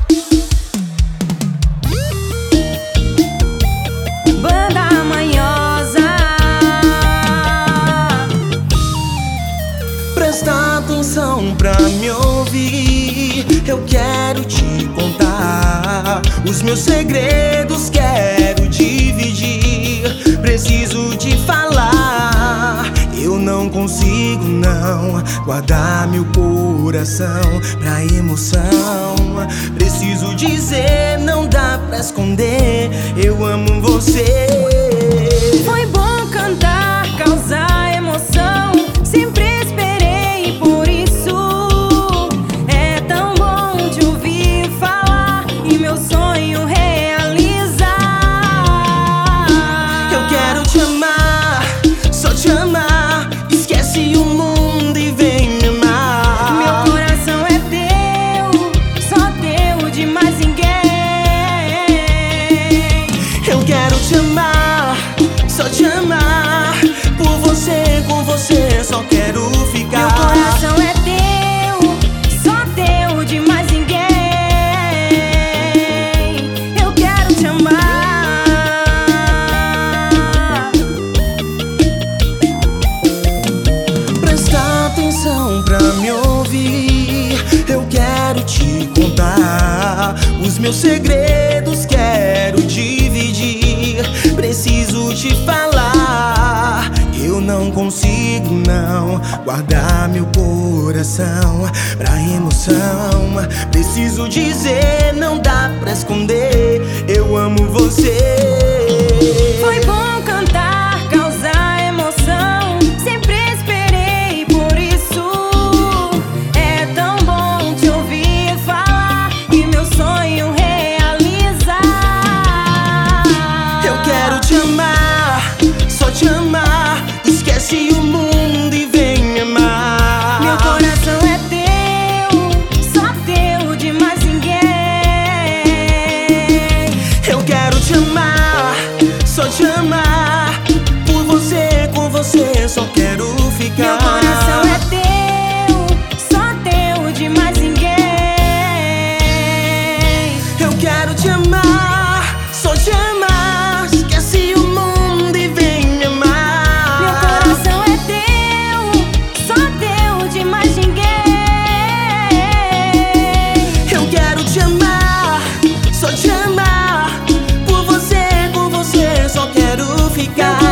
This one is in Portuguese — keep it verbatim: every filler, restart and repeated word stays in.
Banda manhosa. Presta atenção pra me ouvir, eu quero te contar os meus segredos, quero dividir. Preciso te falar, eu não consigo não guardar meu coração pra emoção. Preciso dizer, não dá pra esconder, eu amo você. Foi bom cantar, causar emoção, sempre esperei por isso. É tão bom te ouvir falar e meu sonho realizar. Eu quero te amar, só te amar, esquece o mundo e vem me amar. Meu coração é teu, só teu, de mais ninguém. Eu quero te amar, só te amar, por você, com você só quero ficar. Meu coração é teu, só teu, de mais ninguém. Eu quero te amar. Presta atenção pra me ouvir, eu quero te contar os meus segredos, quero dividir. Preciso te falar, eu não consigo não guardar meu coração pra emoção. Preciso dizer, não dá pra esconder, eu amo você. Foi bom cantar, causar emoção, sempre esperei por isso. É tão bom te ouvir falar e meu sonho realizar. Eu quero te amar, só te amar, esquece o mundo e vem me amar. Meu coração é teu, só teu, de mais ninguém. Eu quero te amar, só te amar, por você, com você só quero ficar. Meu coração é teu, só teu, de mais ninguém. Eu quero te amar, só te amar, esquece o mundo e vem me amar. Meu coração é teu, só teu, de mais ninguém. Eu quero te amar, só te amar, por você, com você só quero ficar.